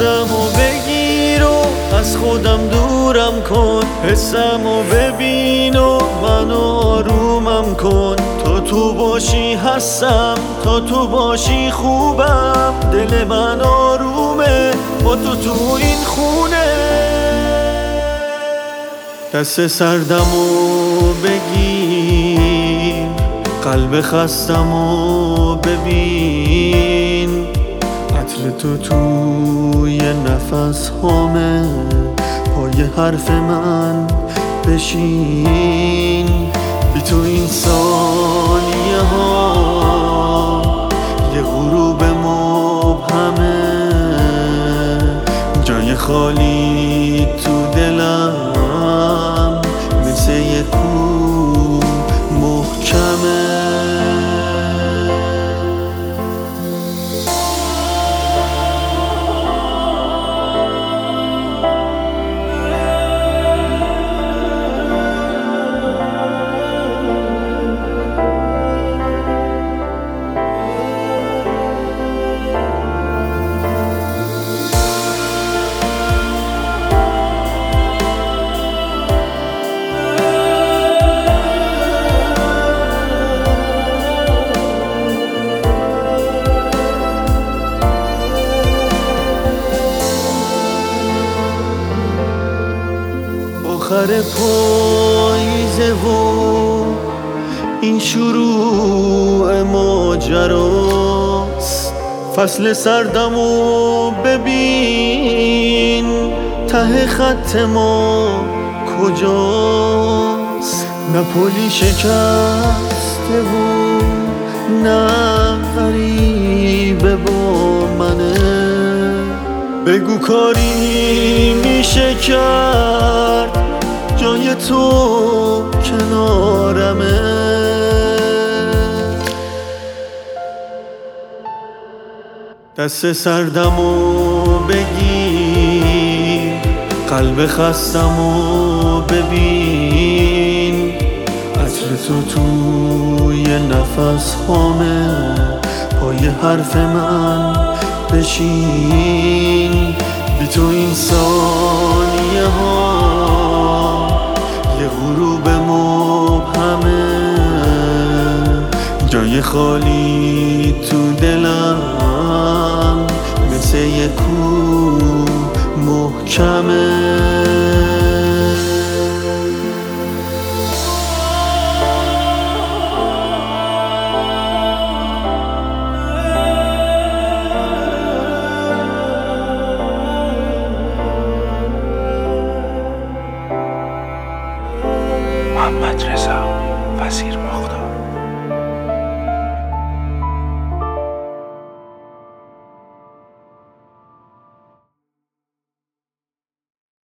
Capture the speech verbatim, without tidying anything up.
نفسمو بگیر و از خودم دورم کن، حسمو ببین و منو آرومم کن. تا تو باشی هستم، تا تو باشی خوبم، دل من آرومه با تو تو این خونه. دست سردمو بگیر، قلب خستمو ببین، عطر تو توی نفس هامه، پای حرف من بشین. بی تو این ثانیه ها یه غروب مبهمه، جای خالی تو دلم مثل یه کوه محکمه. آخر پاییزه و این شروع ماجراست، فصل سردمو ببین، ته خط ما کجاست؟ نه پلی شکسته و نه غریبه با منه. بگو کاری میشه کرد جای تو کنارمه. دست سردمو بگیر، قلب خستمو ببین، عطر تو توی نفس هامه، پای حرف من بشین. بی تو این ثانیه ها یه غروب مبهمه، جای خالی تو دلم مثل یه کوه محکمه. محمد رضا وزیر مختار.